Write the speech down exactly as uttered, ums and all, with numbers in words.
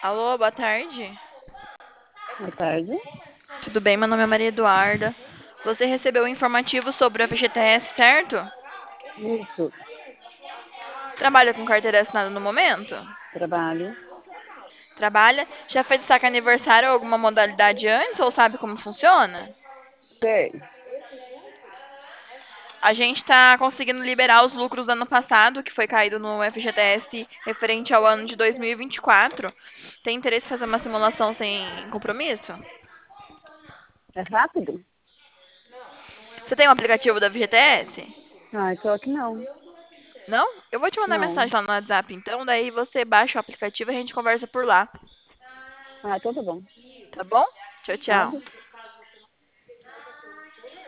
Alô, boa tarde. Boa tarde. Tudo bem? Meu nome é Maria Eduarda. Você recebeu o informativo sobre o F G T S, certo? Isso, Trabalha com carteira assinada no momento? trabalho. Trabalha? Já fez saque aniversário ou alguma modalidade antes ou sabe como funciona? Sei. A gente está conseguindo liberar os lucros do ano passado, que foi caído no F G T S referente ao ano de dois mil e vinte e quatro. Tem interesse em fazer uma simulação sem compromisso? É rápido? Você tem um aplicativo da F G T S? Ah, só que não. Não? Eu vou te mandar Não. mensagem lá no WhatsApp, então, daí você baixa o aplicativo e a gente conversa por lá. Ah, então tá bom. Tá bom? Tchau, tchau. Nada.